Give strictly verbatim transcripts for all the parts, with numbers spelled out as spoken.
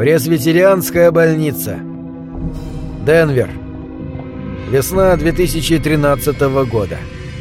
Пресвитерианская больница. Денвер. Весна две тысячи тринадцатого года.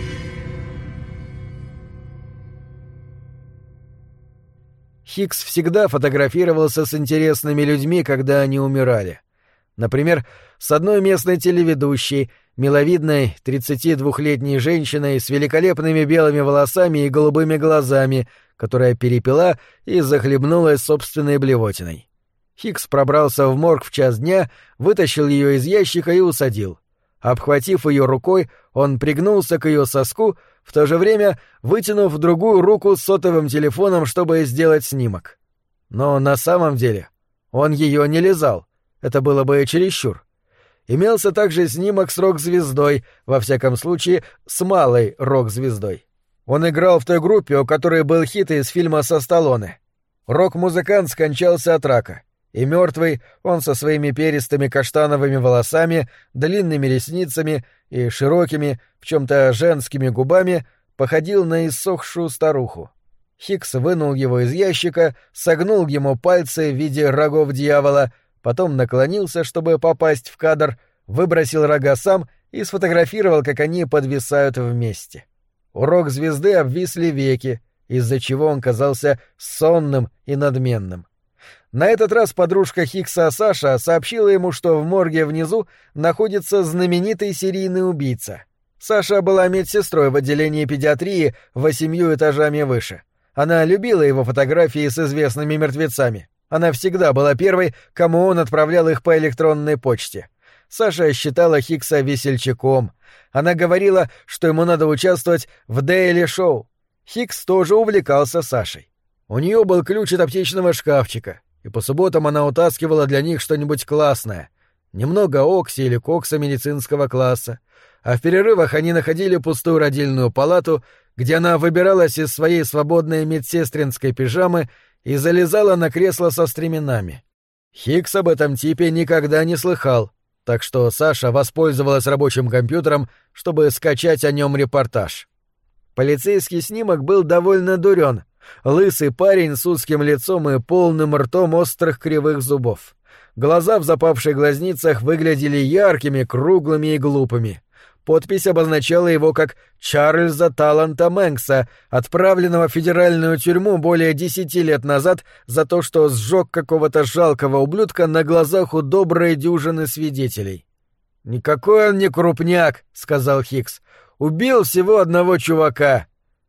Хикс всегда фотографировался с интересными людьми, когда они умирали. Например, с одной местной телеведущей, миловидной тридцатидвухлетней женщиной с великолепными белыми волосами и голубыми глазами, которая перепила и захлебнулась собственной блевотиной. Хикс пробрался в морг в час дня, вытащил ее из ящика и усадил. Обхватив ее рукой, он пригнулся к ее соску, в то же время вытянув другую руку с сотовым телефоном, чтобы сделать снимок. Но на самом деле он ее не лизал, это было бы чересчур. Имелся также снимок с рок-звездой, во всяком случае, с малой рок-звездой. Он играл в той группе, у которой был хит из фильма со Сталлоне. Рок-музыкант скончался от рака. И мертвый, он со своими перистыми каштановыми волосами, длинными ресницами и широкими, в чем-то женскими губами, походил на иссохшую старуху. Хикс вынул его из ящика, согнул ему пальцы в виде рогов дьявола, потом наклонился, чтобы попасть в кадр, выбросил рога сам и сфотографировал, как они подвисают вместе. У рок-звезды обвисли веки, из-за чего он казался сонным и надменным. На этот раз подружка Хикса Саша сообщила ему, что в морге внизу находится знаменитый серийный убийца. Саша была медсестрой в отделении педиатрии восемью этажами выше. Она любила его фотографии с известными мертвецами. Она всегда была первой, кому он отправлял их по электронной почте. Саша считала Хикса весельчаком. Она говорила, что ему надо участвовать в дейли-шоу. Хикс тоже увлекался Сашей. У нее был ключ от аптечного шкафчика, и по субботам она утаскивала для них что-нибудь классное. Немного окси или кокса медицинского класса. А в перерывах они находили пустую родильную палату, где она выбиралась из своей свободной медсестринской пижамы и залезала на кресло со стременами. Хикс об этом типе никогда не слыхал, так что Саша воспользовалась рабочим компьютером, чтобы скачать о нем репортаж. Полицейский снимок был довольно дурен. Лысый парень с узким лицом и полным ртом острых кривых зубов. Глаза в запавших глазницах выглядели яркими, круглыми и глупыми. Подпись обозначала его как Чарльза Таланта Мэнкса, отправленного в федеральную тюрьму более десяти лет назад за то, что сжег какого-то жалкого ублюдка на глазах у доброй дюжины свидетелей. «Никакой он не крупняк», — сказал Хикс. «Убил всего одного чувака».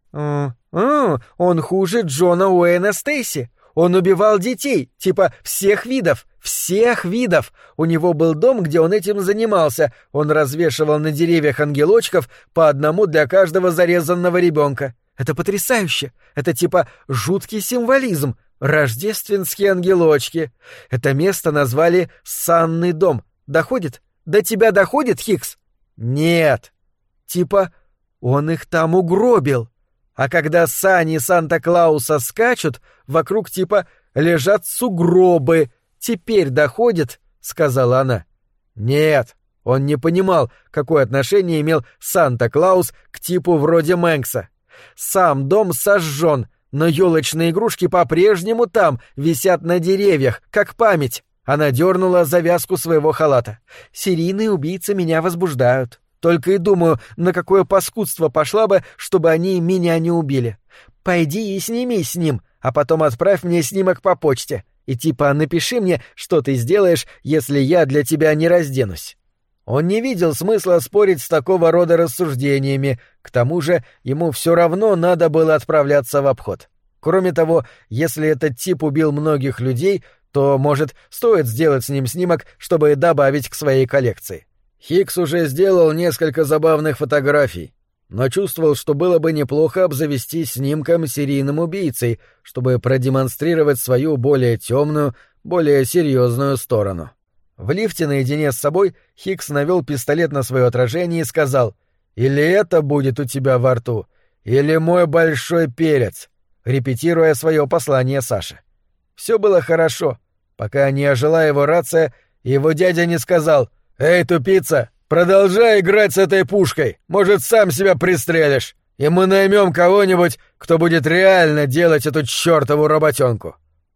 «А, он хуже Джона Уэйна Стейси. Он убивал детей, типа всех видов, всех видов. У него был дом, где он этим занимался. Он развешивал на деревьях ангелочков по одному для каждого зарезанного ребенка. Это потрясающе. Это типа жуткий символизм. Рождественские ангелочки. Это место назвали «Санный дом». Доходит? До тебя доходит, Хикс?» «Нет». «Типа он их там угробил. А когда сани Санта-Клауса скачут, вокруг типа лежат сугробы. Теперь доходит», — сказала она. «Нет». Он не понимал, какое отношение имел Санта-Клаус к типу вроде Мэнкса. Сам дом сожжен, но елочные игрушки по-прежнему там, висят на деревьях, как память. Она дернула завязку своего халата. «Серийные убийцы меня возбуждают. Только и думаю, на какое паскудство пошла бы, чтобы они меня не убили. Пойди и снимись с ним, а потом отправь мне снимок по почте. И типа напиши мне, что ты сделаешь, если я для тебя не разденусь». Он не видел смысла спорить с такого рода рассуждениями, к тому же ему все равно надо было отправляться в обход. Кроме того, если этот тип убил многих людей, то, может, стоит сделать с ним снимок, чтобы добавить к своей коллекции. Хикс уже сделал несколько забавных фотографий, но чувствовал, что было бы неплохо обзавестись снимком серийным убийцей, чтобы продемонстрировать свою более темную, более серьезную сторону. В лифте наедине с собой Хикс навел пистолет на свое отражение и сказал: «Или это будет у тебя во рту, или мой большой перец», репетируя свое послание Саше. Все было хорошо, пока не ожила его рация, и его дядя не сказал: «Эй, тупица, продолжай играть с этой пушкой, может, сам себя пристрелишь, и мы наймем кого-нибудь, кто будет реально делать эту чертову работенку».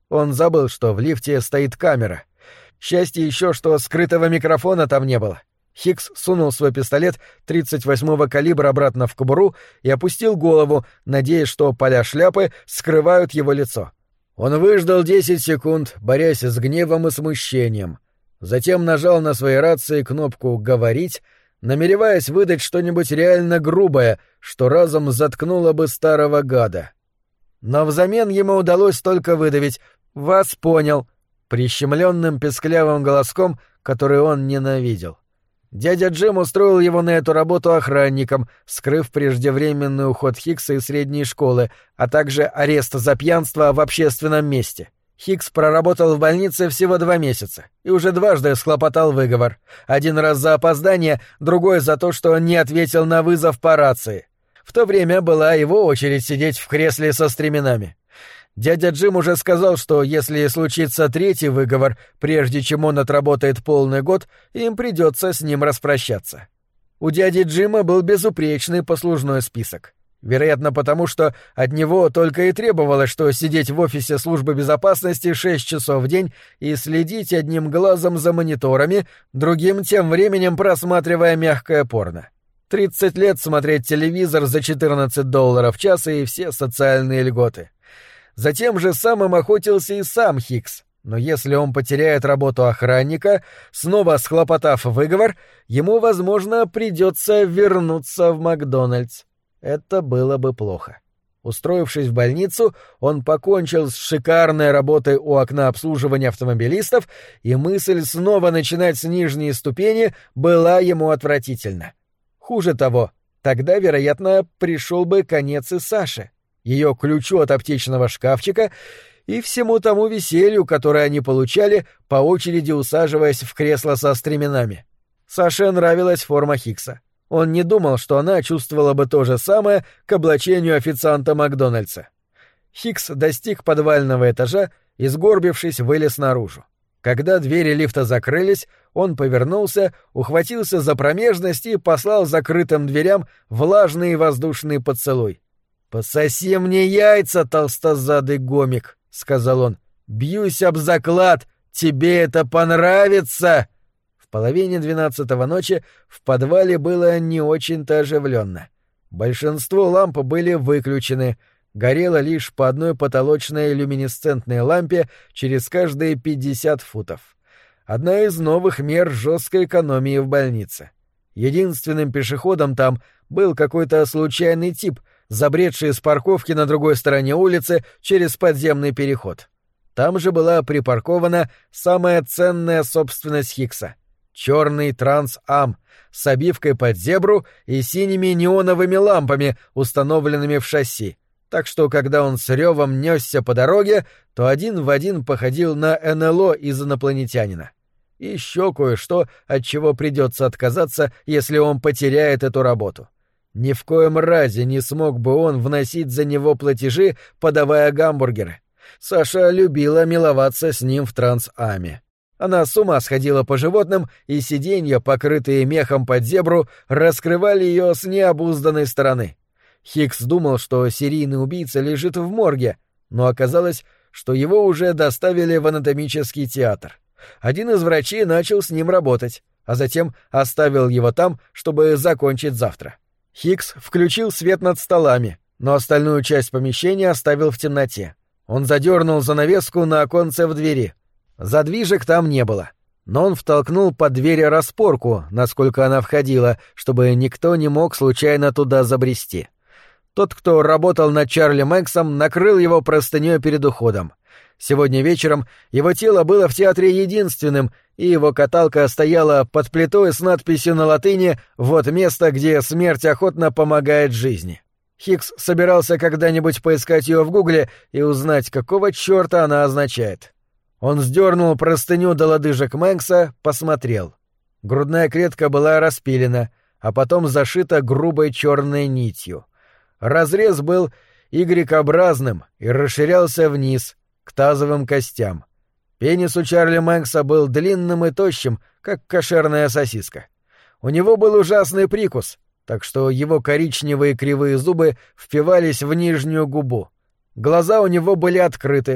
Он забыл, что в лифте стоит камера. Счастье еще, что скрытого микрофона там не было. Хикс сунул свой пистолет тридцать восьмого калибра обратно в кобуру и опустил голову, надеясь, что поля шляпы скрывают его лицо. Он выждал десять секунд, борясь с гневом и смущением. Затем нажал на своей рации кнопку «Говорить», намереваясь выдать что-нибудь реально грубое, что разом заткнуло бы старого гада. Но взамен ему удалось только выдавить «Вас понял», прищемленным песклявым голоском, который он ненавидел. Дядя Джим устроил его на эту работу охранником, скрыв преждевременный уход Хикса из средней школы, а также арест за пьянство в общественном месте. Хикс проработал в больнице всего два месяца и уже дважды схлопотал выговор. Один раз за опоздание, другой за то, что он не ответил на вызов по рации. В то время была его очередь сидеть в кресле со стременами. Дядя Джим уже сказал, что если случится третий выговор, прежде чем он отработает полный год, им придется с ним распрощаться. У дяди Джима был безупречный послужной список. Вероятно, потому что от него только и требовалось, что сидеть в офисе службы безопасности шесть часов в день и следить одним глазом за мониторами, другим тем временем просматривая мягкое порно. Тридцать лет смотреть телевизор за четырнадцать долларов в час и все социальные льготы. Затем же самым охотился и сам Хикс, но если он потеряет работу охранника, снова схлопотав выговор, ему, возможно, придется вернуться в Макдональдс. Это было бы плохо. Устроившись в больницу, он покончил с шикарной работой у окна обслуживания автомобилистов, и мысль снова начинать с нижней ступени была ему отвратительна. Хуже того, тогда, вероятно, пришел бы конец и Саше, ее ключу от аптечного шкафчика и всему тому веселью, которое они получали, по очереди усаживаясь в кресло со стременами. Саше нравилась форма Хикса. Он не думал, что она чувствовала бы то же самое к облачению официанта Макдональдса. Хикс достиг подвального этажа и, сгорбившись, вылез наружу. Когда двери лифта закрылись, он повернулся, ухватился за промежность и послал закрытым дверям влажный и воздушный поцелуй. «Пососи мне яйца, толстозадый гомик», — сказал он. «Бьюсь об заклад, тебе это понравится!» В половине двенадцатого ночи в подвале было не очень-то оживленно. Большинство ламп были выключены, горело лишь по одной потолочной люминесцентной лампе через каждые пятьдесят футов. Одна из новых мер жесткой экономии в больнице. Единственным пешеходом там был какой-то случайный тип, забредший с парковки на другой стороне улицы через подземный переход. Там же была припаркована самая ценная собственность Хикса — черный Транс-Ам с обивкой под зебру и синими неоновыми лампами, установленными в шасси, так что, когда он с ревом несся по дороге, то один в один походил на эн эл о из «Инопланетянина». И еще кое-что, от чего придется отказаться, если он потеряет эту работу. Ни в коем разе не смог бы он вносить за него платежи, подавая гамбургеры. Саша любила миловаться с ним в Транс-Аме. Она с ума сходила по животным, и сиденья, покрытые мехом под зебру, раскрывали ее с необузданной стороны. Хикс думал, что серийный убийца лежит в морге, но оказалось, что его уже доставили в анатомический театр. Один из врачей начал с ним работать, а затем оставил его там, чтобы закончить завтра. Хикс включил свет над столами, но остальную часть помещения оставил в темноте. Он задернул занавеску на оконце в двери. Задвижек там не было, но он втолкнул под дверь распорку, насколько она входила, чтобы никто не мог случайно туда забрести. Тот, кто работал над Чарли Мэнксом, накрыл его простыней перед уходом. Сегодня вечером его тело было в театре единственным, и его каталка стояла под плитой с надписью на латыни «Вот место, где смерть охотно помогает жизни». Хикс собирался когда-нибудь поискать ее в гугле и узнать, какого черта она означает. Он сдернул простыню до лодыжек Мэнкса, посмотрел. Грудная клетка была распилена, а потом зашита грубой черной нитью. Разрез был Y-образным и расширялся вниз, к тазовым костям. Пенис у Чарли Мэнкса был длинным и тощим, как кошерная сосиска. У него был ужасный прикус, так что его коричневые кривые зубы впивались в нижнюю губу. Глаза у него были открыты,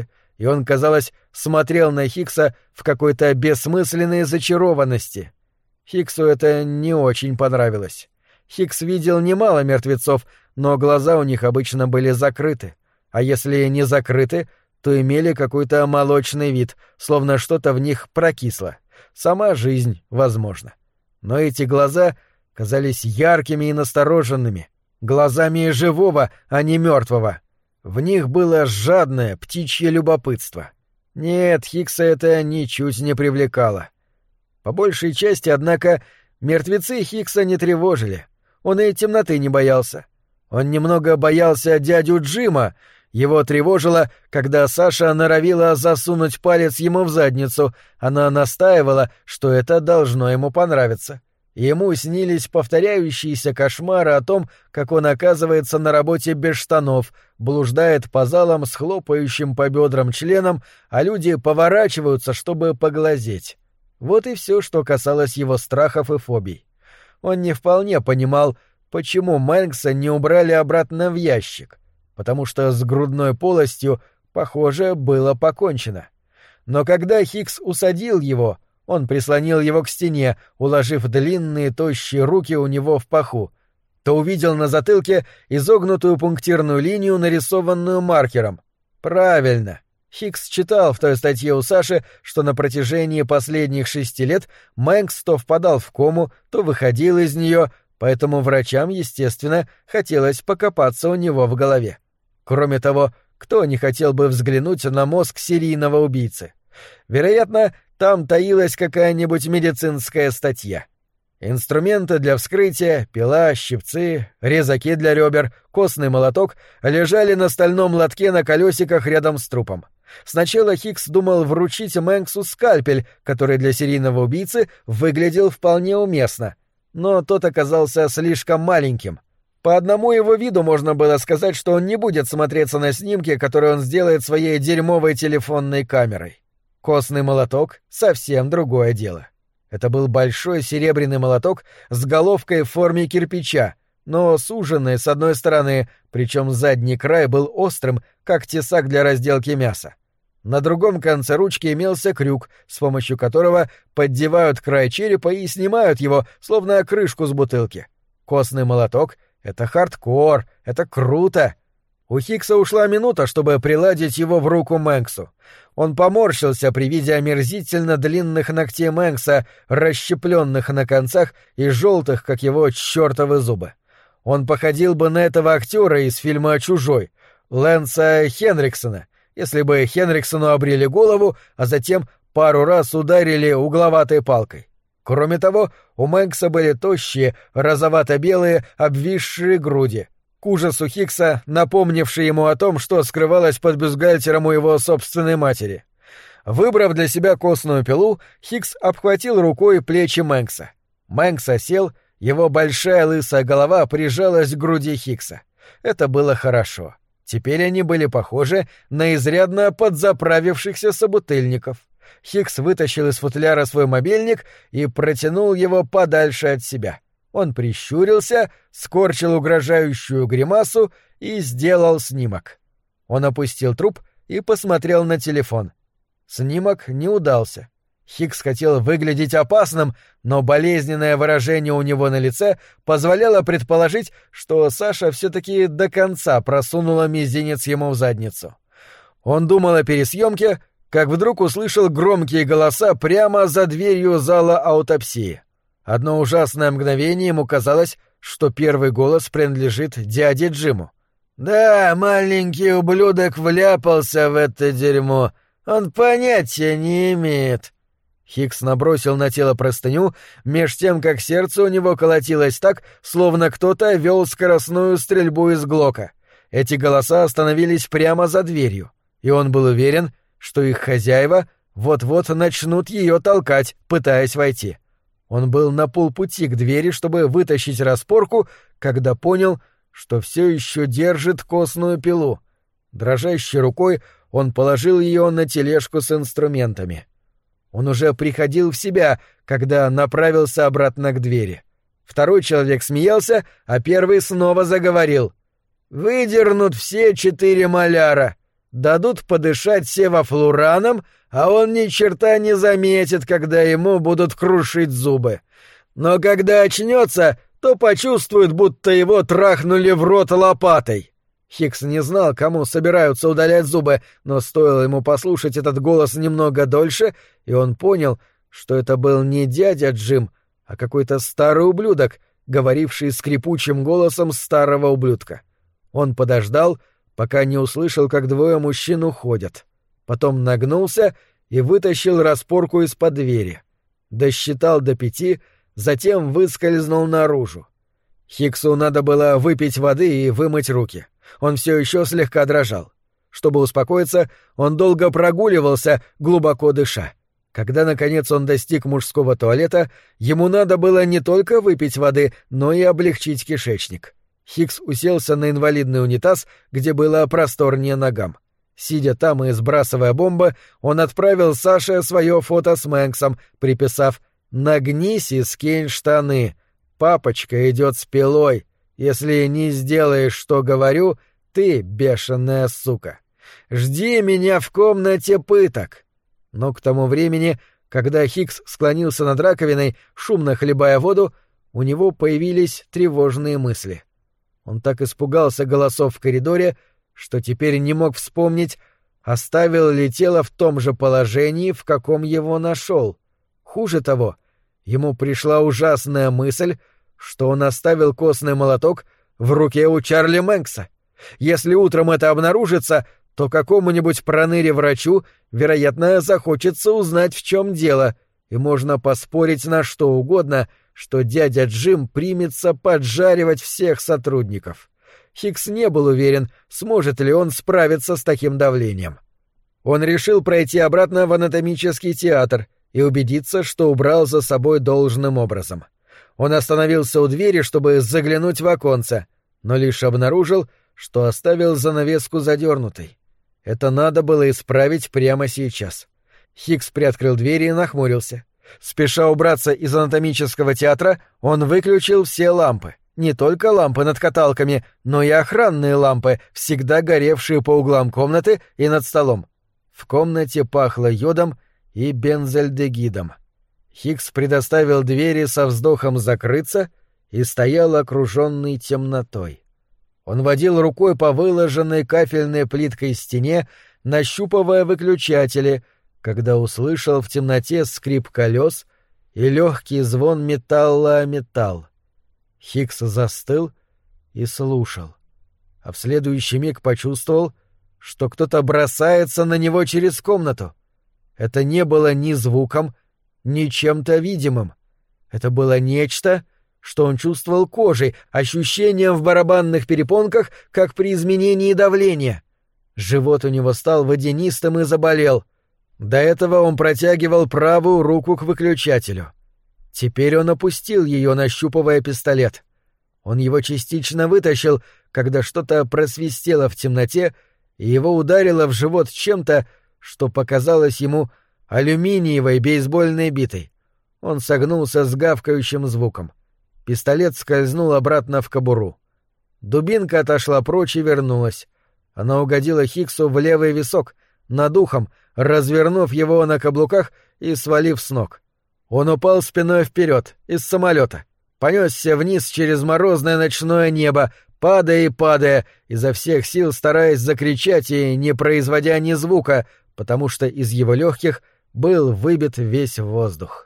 и он, казалось, смотрел на Хиггса в какой-то бессмысленной зачарованности. Хиггсу это не очень понравилось. Хиггс видел немало мертвецов, но глаза у них обычно были закрыты, а если не закрыты, то имели какой-то молочный вид, словно что-то в них прокисло. Сама жизнь, возможно. Но эти глаза казались яркими и настороженными, глазами живого, а не мертвого. В них было жадное птичье любопытство. Нет, Хиггса это ничуть не привлекало. По большей части, однако, мертвецы Хиггса не тревожили. Он и темноты не боялся. Он немного боялся дядю Джима. Его тревожило, когда Саша норовила засунуть палец ему в задницу. Она настаивала, что это должно ему понравиться. Ему снились повторяющиеся кошмары о том, как он оказывается на работе без штанов, блуждает по залам с хлопающим по бедрам членом, а люди поворачиваются, чтобы поглазеть. Вот и все, что касалось его страхов и фобий. Он не вполне понимал, почему Мэнкса не убрали обратно в ящик, потому что с грудной полостью, похоже, было покончено. Но когда Хиггс усадил его, он прислонил его к стене, уложив длинные тощие руки у него в паху, то увидел на затылке изогнутую пунктирную линию, нарисованную маркером. Правильно. Хиггс читал в той статье у Саши, что на протяжении последних шести лет Мэнкс то впадал в кому, то выходил из нее, поэтому врачам, естественно, хотелось покопаться у него в голове. Кроме того, кто не хотел бы взглянуть на мозг серийного убийцы? Вероятно, там таилась какая-нибудь медицинская статья. Инструменты для вскрытия, пила, щипцы, резаки для ребер, костный молоток лежали на стальном лотке на колесиках рядом с трупом. Сначала Хиггс думал вручить Мэнксу скальпель, который для серийного убийцы выглядел вполне уместно, но тот оказался слишком маленьким. По одному его виду можно было сказать, что он не будет смотреться на снимке, который он сделает своей дерьмовой телефонной камерой. Костный молоток — совсем другое дело. Это был большой серебряный молоток с головкой в форме кирпича, но суженный с одной стороны, причем задний край был острым, как тесак для разделки мяса. На другом конце ручки имелся крюк, с помощью которого поддевают край черепа и снимают его, словно крышку с бутылки. Костный молоток — это хардкор, это круто. У Хиггса ушла минута, чтобы приладить его в руку Мэнксу. Он поморщился при виде омерзительно длинных ногтей Мэнкса, расщепленных на концах и желтых, как его чертовы зубы. Он походил бы на этого актера из фильма «Чужой», Лэнса Хенриксона, если бы Хенриксону обрили голову, а затем пару раз ударили угловатой палкой. Кроме того, у Мэнкса были тощие, розовато-белые, обвисшие груди, к ужасу Хиггса, напомнивший ему о том, что скрывалось под бюстгальтером у его собственной матери. Выбрав для себя костную пилу, Хиггс обхватил рукой плечи Мэнкса. Мэнкс сел, его большая лысая голова прижалась к груди Хиггса. Это было хорошо. Теперь они были похожи на изрядно подзаправившихся собутыльников. Хиггс вытащил из футляра свой мобильник и протянул его подальше от себя. Он прищурился, скорчил угрожающую гримасу и сделал снимок. Он опустил труп и посмотрел на телефон. Снимок не удался. Хиггс хотел выглядеть опасным, но болезненное выражение у него на лице позволяло предположить, что Саша все-таки до конца просунула мизинец ему в задницу. Он думал о пересъемке, как вдруг услышал громкие голоса прямо за дверью зала аутопсии. Одно ужасное мгновение ему казалось, что первый голос принадлежит дяде Джиму. «Да, маленький ублюдок вляпался в это дерьмо. Он понятия не имеет». Хиггс набросил на тело простыню, меж тем, как сердце у него колотилось так, словно кто-то вел скоростную стрельбу из глока. Эти голоса остановились прямо за дверью, и он был уверен, что их хозяева вот-вот начнут ее толкать, пытаясь войти. Он был на полпути к двери, чтобы вытащить распорку, когда понял, что все еще держит костную пилу. Дрожащей рукой он положил ее на тележку с инструментами. Он уже приходил в себя, когда направился обратно к двери. Второй человек смеялся, а первый снова заговорил. «Выдернут все четыре маляра. Дадут подышать севафлураном, а он ни черта не заметит, когда ему будут крушить зубы. Но когда очнется, то почувствует, будто его трахнули в рот лопатой. Хикс не знал, кому собираются удалять зубы, но стоило ему послушать этот голос немного дольше, и он понял, что это был не дядя Джим, а какой-то старый ублюдок, говоривший скрипучим голосом старого ублюдка. Он подождал, пока не услышал, как двое мужчин уходят. Потом нагнулся и вытащил распорку из-под двери. Досчитал до пяти, затем выскользнул наружу. Хиксу надо было выпить воды и вымыть руки. Он все еще слегка дрожал. Чтобы успокоиться, он долго прогуливался, глубоко дыша. Когда, наконец, он достиг мужского туалета, ему надо было не только выпить воды, но и облегчить кишечник. Хикс уселся на инвалидный унитаз, где было просторнее ногам. Сидя там и сбрасывая бомбы, он отправил Саше свое фото с Мэнксом, приписав «Нагнись и скинь штаны. Папочка идет с пилой. Если не сделаешь, что говорю, ты бешеная сука. Жди меня в комнате пыток». Но к тому времени, когда Хикс склонился над раковиной, шумно хлебая воду, у него появились тревожные мысли. Он так испугался голосов в коридоре, что теперь не мог вспомнить, оставил ли тело в том же положении, в каком его нашел. Хуже того, ему пришла ужасная мысль, что он оставил костный молоток в руке у Чарли Мэнкса. Если утром это обнаружится, то какому-нибудь проныре-врачу, вероятно, захочется узнать, в чем дело, и можно поспорить на что угодно, что дядя Джим примется поджаривать всех сотрудников. Хикс не был уверен, сможет ли он справиться с таким давлением. Он решил пройти обратно в анатомический театр и убедиться, что убрал за собой должным образом. Он остановился у двери, чтобы заглянуть в оконце, но лишь обнаружил, что оставил занавеску задернутой. Это надо было исправить прямо сейчас. Хикс приоткрыл дверь и нахмурился. Спеша убраться из анатомического театра, он выключил все лампы. Не только лампы над каталками, но и охранные лампы, всегда горевшие по углам комнаты и над столом. В комнате пахло йодом и бензальдегидом. Хикс предоставил двери со вздохом закрыться и стоял окруженный темнотой. Он водил рукой по выложенной кафельной плиткой стене, нащупывая выключатели, когда услышал в темноте скрип колес и легкий звон металла о металл. Хикс застыл и слушал, а в следующий миг почувствовал, что кто-то бросается на него через комнату. Это не было ни звуком, ни чем-то видимым. Это было нечто, что он чувствовал кожей, ощущением в барабанных перепонках, как при изменении давления. Живот у него стал водянистым и заболел. До этого он протягивал правую руку к выключателю. Теперь он опустил ее, нащупывая пистолет. Он его частично вытащил, когда что-то просвистело в темноте, и его ударило в живот чем-то, что показалось ему алюминиевой бейсбольной битой. Он согнулся с гавкающим звуком. Пистолет скользнул обратно в кобуру. Дубинка отошла прочь и вернулась. Она угодила Хиксу в левый висок, над ухом, развернув его на каблуках и свалив с ног. Он упал спиной вперед, из самолета, понесся вниз через морозное ночное небо, падая и падая, изо всех сил стараясь закричать и не производя ни звука, потому что из его легких был выбит весь воздух.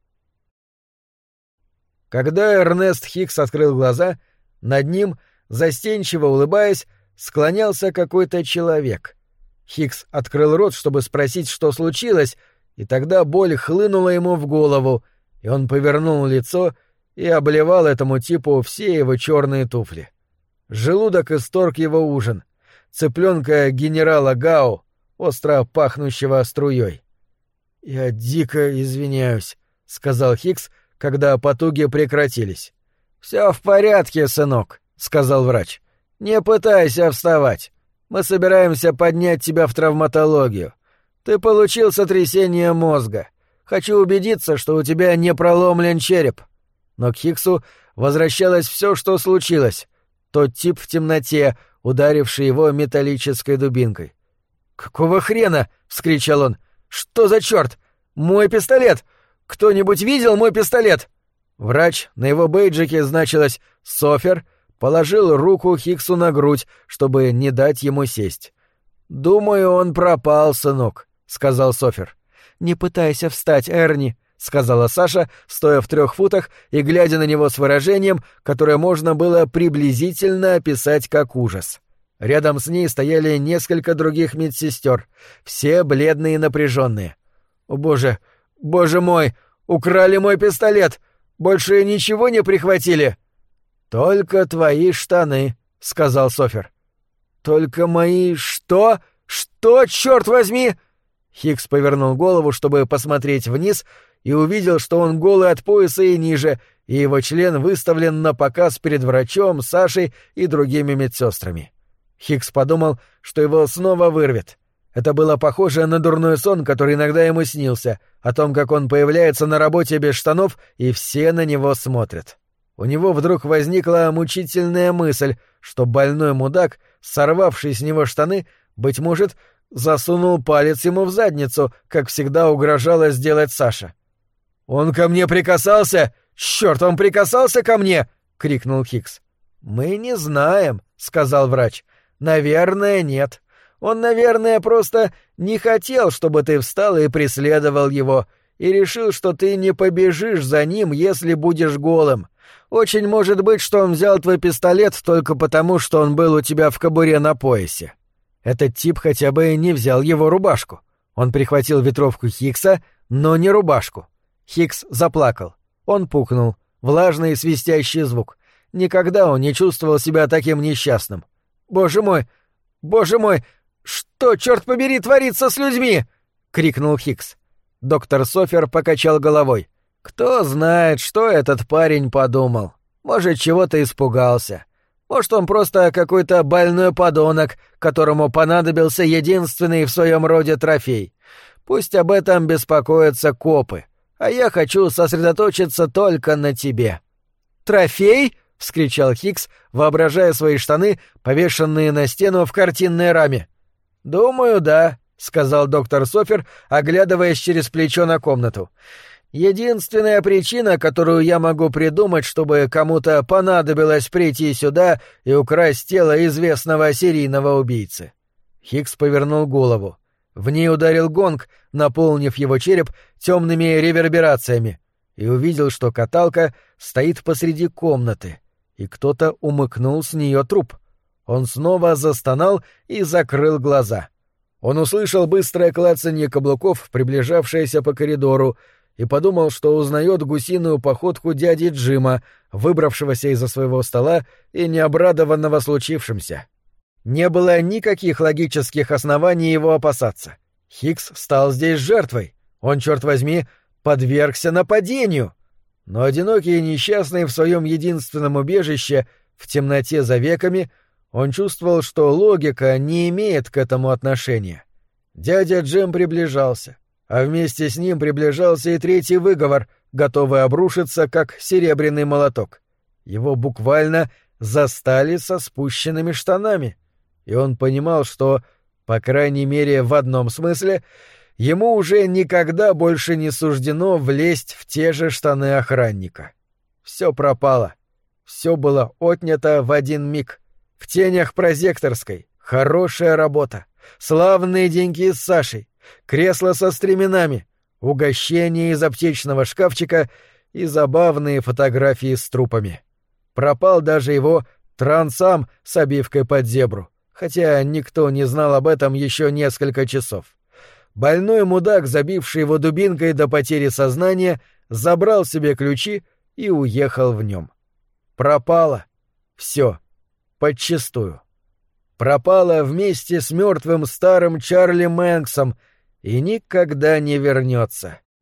Когда Эрнест Хикс открыл глаза, над ним, застенчиво улыбаясь, склонялся какой-то человек. Хикс открыл рот, чтобы спросить, что случилось, и тогда боль хлынула ему в голову, и он повернул лицо и обливал этому типу все его черные туфли. Желудок исторг его ужин. Цыпленка генерала Гао, остро пахнущего струей. «Я дико извиняюсь», — сказал Хикс, когда потуги прекратились. «Все в порядке, сынок», — сказал врач. «Не пытайся вставать. Мы собираемся поднять тебя в травматологию. Ты получил сотрясение мозга. Хочу убедиться, что у тебя не проломлен череп». Но к Хиксу возвращалось все, что случилось. Тот тип в темноте, ударивший его металлической дубинкой. «Какого хрена?» — вскричал он. «Что за черт? Мой пистолет! Кто-нибудь видел мой пистолет?» Врач, на его бейджике значилось «Софер», положил руку Хиксу на грудь, чтобы не дать ему сесть. «Думаю, он пропал, сынок», — сказал Софер. «Не пытайся встать, Эрни», — сказала Саша, стоя в трех футах и глядя на него с выражением, которое можно было приблизительно описать как ужас. Рядом с ней стояли несколько других медсестер, все бледные и напряженные. «О, боже, боже мой, украли мой пистолет! Больше ничего не прихватили?» «Только твои штаны», — сказал Софер. «Только мои что? Что, черт возьми?» Хикс повернул голову, чтобы посмотреть вниз, и увидел, что он голый от пояса и ниже, и его член выставлен на показ перед врачом, Сашей и другими медсестрами. Хикс подумал, что его снова вырвет. Это было похоже на дурной сон, который иногда ему снился, о том, как он появляется на работе без штанов, и все на него смотрят. У него вдруг возникла мучительная мысль, что больной мудак, сорвавший с него штаны, быть может, засунул палец ему в задницу, как всегда угрожала сделать Саша. «Он ко мне прикасался! Чёрт, он прикасался ко мне!» — крикнул Хикс. «Мы не знаем», — сказал врач. «Наверное, нет. Он, наверное, просто не хотел, чтобы ты встал и преследовал его, и решил, что ты не побежишь за ним, если будешь голым. Очень может быть, что он взял твой пистолет только потому, что он был у тебя в кобуре на поясе. Этот тип хотя бы не взял его рубашку. Он прихватил ветровку Хикса, но не рубашку. Хикс заплакал. Он пукнул. Влажный свистящий звук. Никогда он не чувствовал себя таким несчастным. «Боже мой! Боже мой! Что, черт побери, творится с людьми?» — крикнул Хикс. Доктор Софер покачал головой. «Кто знает, что этот парень подумал. Может, чего-то испугался. Может, он просто какой-то больной подонок, которому понадобился единственный в своем роде трофей. Пусть об этом беспокоятся копы, а я хочу сосредоточиться только на тебе». «Трофей?» — вскричал Хикс, воображая свои штаны, повешенные на стену в картинной раме. «Думаю, да», — сказал доктор Софер, оглядываясь через плечо на комнату. «Единственная причина, которую я могу придумать, чтобы кому-то понадобилось прийти сюда и украсть тело известного серийного убийцы». Хикс повернул голову. В ней ударил гонг, наполнив его череп темными реверберациями, и увидел, что каталка стоит посреди комнаты, и кто-то умыкнул с нее труп. Он снова застонал и закрыл глаза. Он услышал быстрое клацанье каблуков, приближавшееся по коридору, и подумал, что узнает гусиную походку дяди Джима, выбравшегося из-за своего стола и необрадованного случившимся. Не было никаких логических оснований его опасаться. Хикс стал здесь жертвой. Он, черт возьми, подвергся нападению. Но одинокий и несчастный в своем единственном убежище, в темноте за веками, он чувствовал, что логика не имеет к этому отношения. Дядя Джим приближался, а вместе с ним приближался и третий выговор, готовый обрушиться, как серебряный молоток. Его буквально застали со спущенными штанами, и он понимал, что, по крайней мере в одном смысле, ему уже никогда больше не суждено влезть в те же штаны охранника. Все пропало. Все было отнято в один миг. В тенях прозекторской. Хорошая работа. Славные деньги с Сашей. Кресло со стременами. Угощение из аптечного шкафчика и забавные фотографии с трупами. Пропал даже его трансам с обивкой под зебру, хотя никто не знал об этом еще несколько часов. Больной мудак, забивший его дубинкой до потери сознания, забрал себе ключи и уехал в нем. Пропало. Все. Подчистую. Пропало вместе с мертвым старым Чарли Мэнксом и никогда не вернется.